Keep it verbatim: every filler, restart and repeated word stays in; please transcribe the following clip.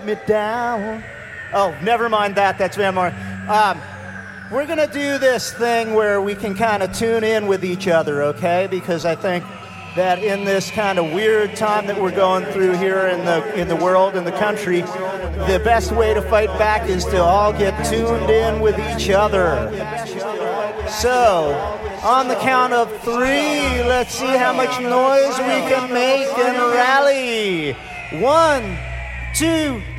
me down. Oh, never mind that. That's Van Morrison. Um, we're going to do this thing where we can kind of tune in with each other, okay? Because I think that in this kind of weird time that we're going through here in the in the world, in the country, the best way to fight back is to all get tuned in with each other. So, on the count of three, let's see how much noise we can make and rally. One, two,